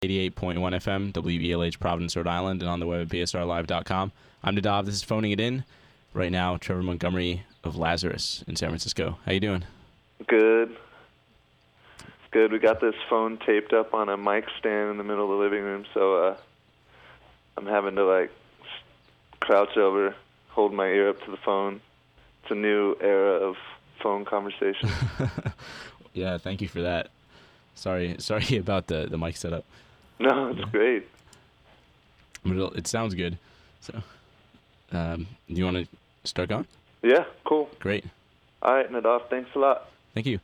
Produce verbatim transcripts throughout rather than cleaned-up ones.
eighty-eight point one F M, W E L H, Providence, Rhode Island, and on the web at B S R live dot com. I'm Nadav. This is Phoning It In. Right now, Trevor Montgomery of Lazarus in San Francisco. How you doing? Good. Good. We got this phone taped up on a mic stand in the middle of the living room, so uh, I'm having to, like, crouch over, hold my ear up to the phone. It's a new era of phone conversation. Yeah, thank you for that. Sorry sorry about the, the mic setup. No, it's yeah. great. But it, it sounds good. So, um, do you want to start going? Yeah, cool. Great. All right, Nadav, thanks a lot. Thank you.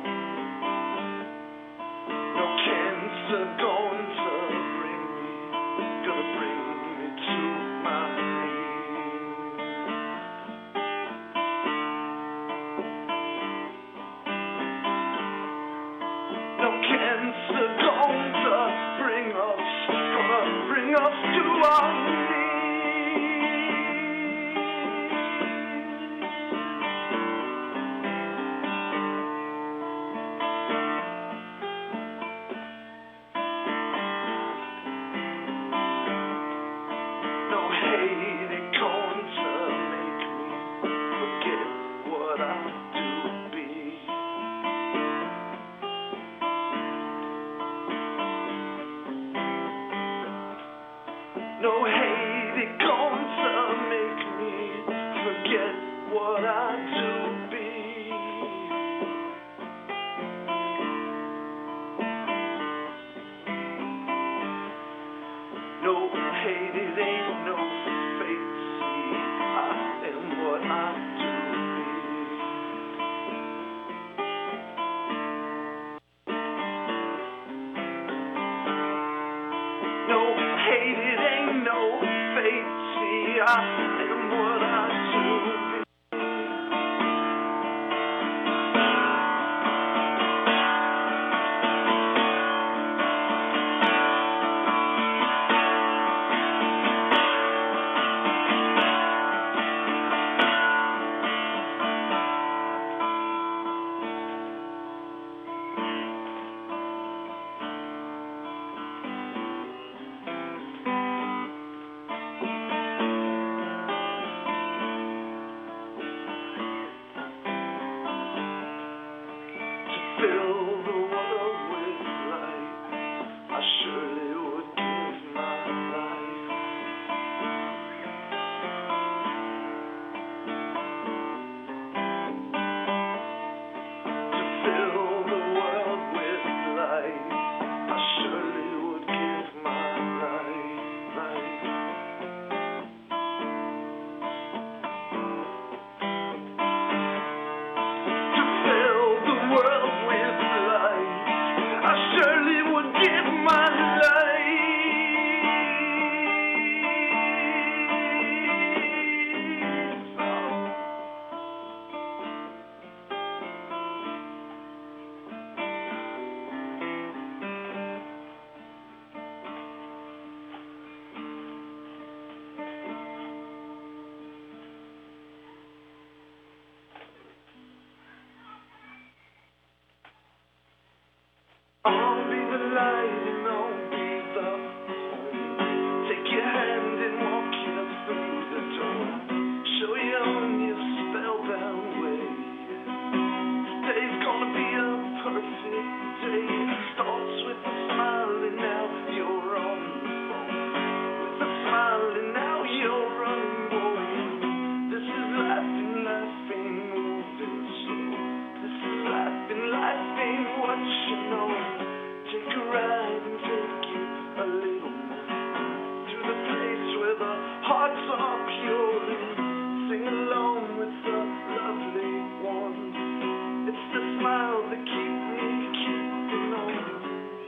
Going to bring me No hate, it ain't no fate. See, I am what I do. No hate, it ain't no fate. See, I am what I do. Fill the world with light, I surely would give my life. To fill the world with light, I surely would give my life, life. To fill the world with light, I surely would give my life. I'll be the light and I'll be the home. Take your hand and walk you through the door. Show you on your spellbound way. Today's gonna be a perfect day. Starts with a smile and now you're on the phone. With a smile and now you're running, boy. This is life and life ain't moving slow. This is life and life ain't what you know. Take a ride and take you a little more to the place where the hearts are pure and sing along with the lovely ones. It's the smile that keeps me keeping on.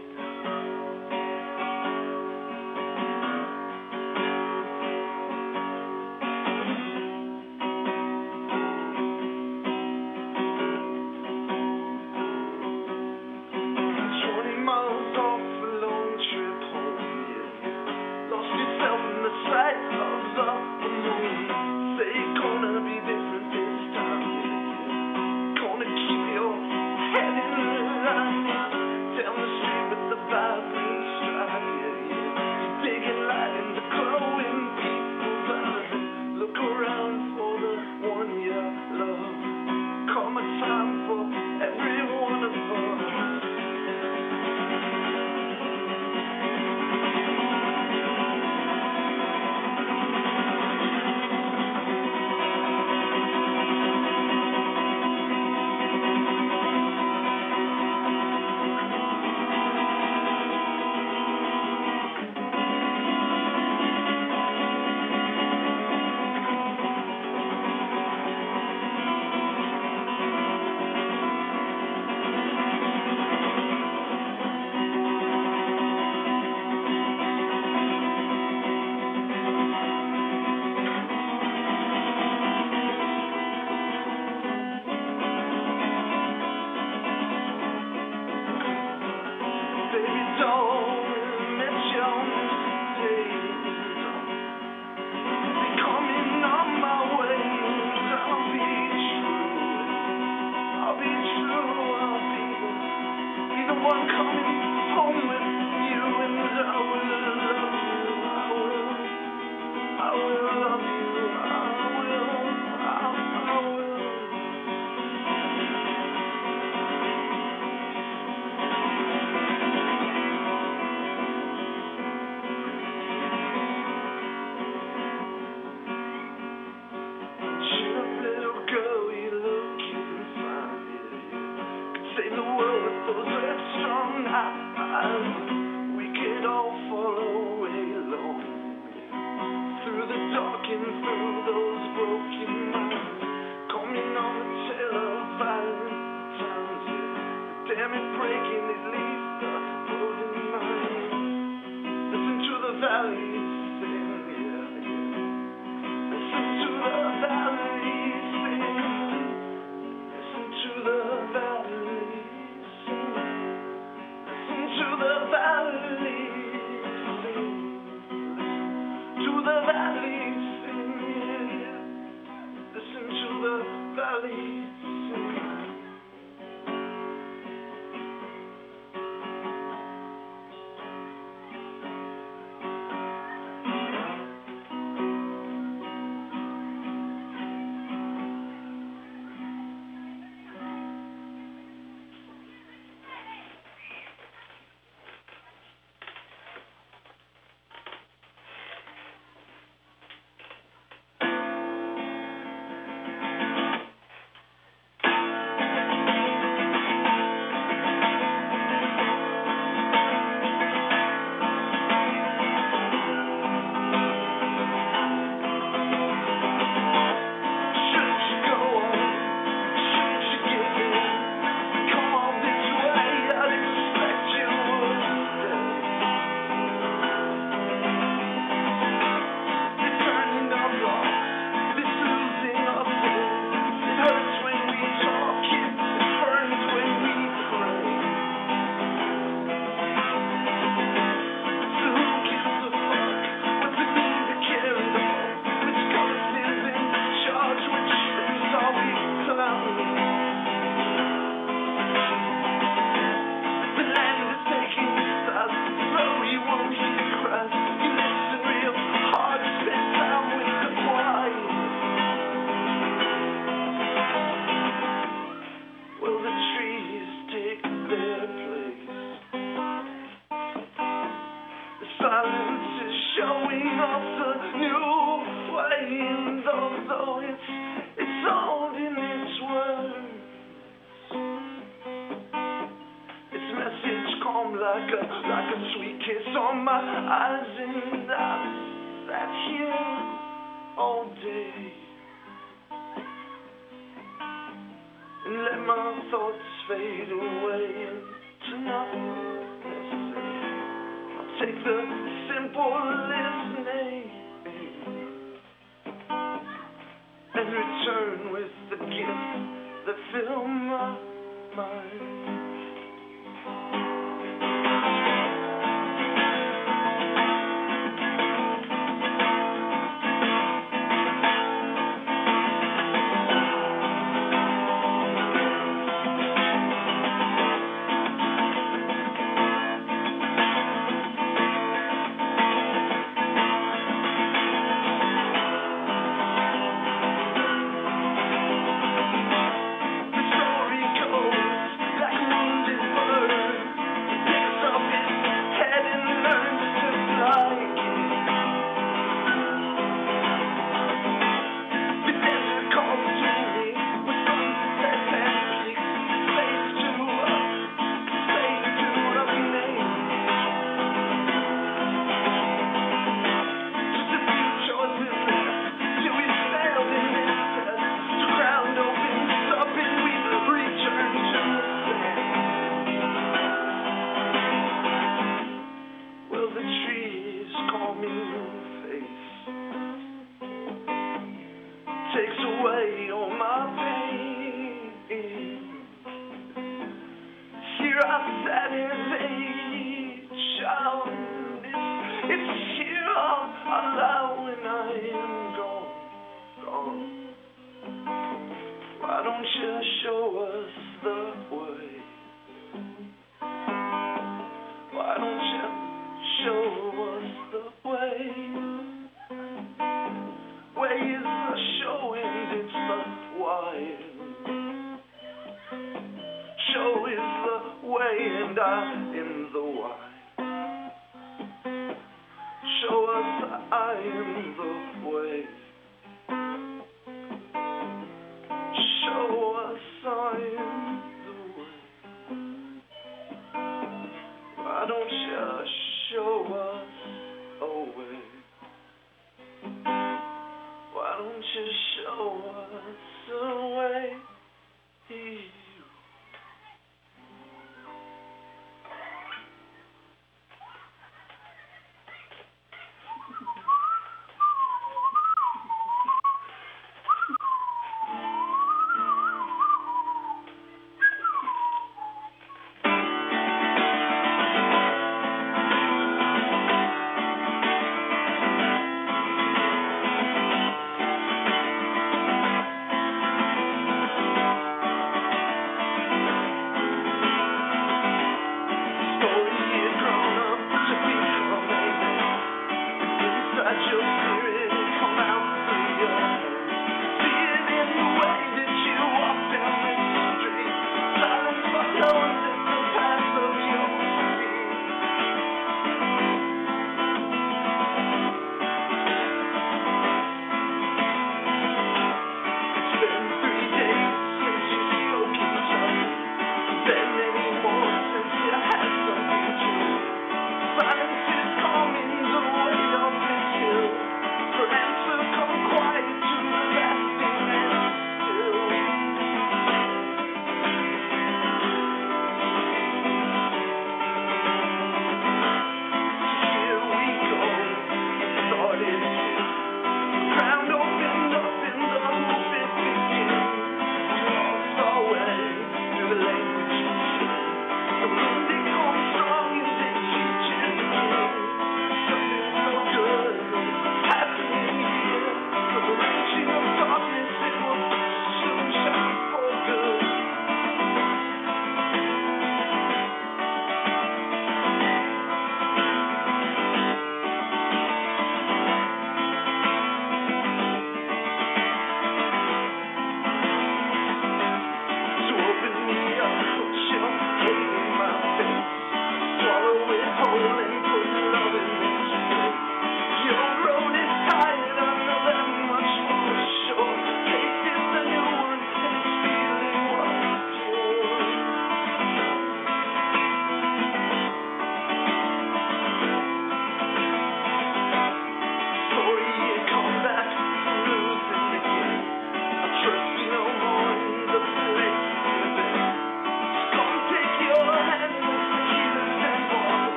Twenty miles off a long trip home, yeah. Lost yourself in the sight of the moon. Say you're gonna be different this time, yeah. Gonna keep your head in line. Down the street with the vibrant stripe, yeah, yeah. You're digging light in the glowing people's eyes. Look around for the one you love. Come a time for every one of us. the valley sing, listen to the valley sing.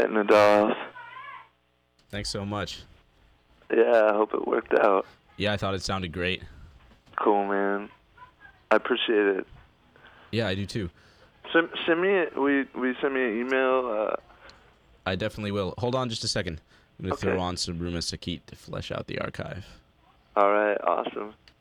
right, Nadav. Thanks so much. Yeah, I hope it worked out. Yeah, I thought it sounded great. Cool, man. I appreciate it. Yeah, I do too. Send, send me, a, we, we send me an email. Uh, I definitely will. Hold on just a second. I'm going to Okay. throw on some Ruma Sakit to flesh out the archive. all right, awesome.